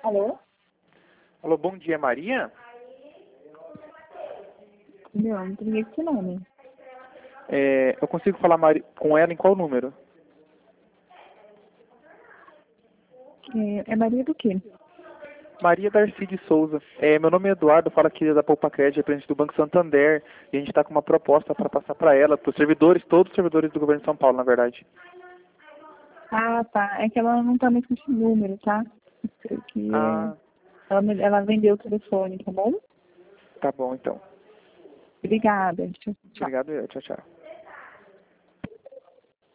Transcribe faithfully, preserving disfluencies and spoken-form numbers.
Alô? Alô, bom dia, Maria? Não, não tem esse nome. É, eu consigo falar Mari- com ela em qual número? É, é Maria do quê? Maria Darcy de Souza. É, meu nome é Eduardo, falo aqui da Poupa Crédito, representante do Banco Santander, e a gente está com uma proposta para passar para ela, para os servidores, todos os servidores do governo de São Paulo, na verdade. Ah, tá. É que ela não tá mais com esse número, tá? Creio que é... Ah, ela, me- ela vendeu o telefone, tá bom? tá bom então. Obrigada. Tchau, tchau. Obrigado, tchau, tchau.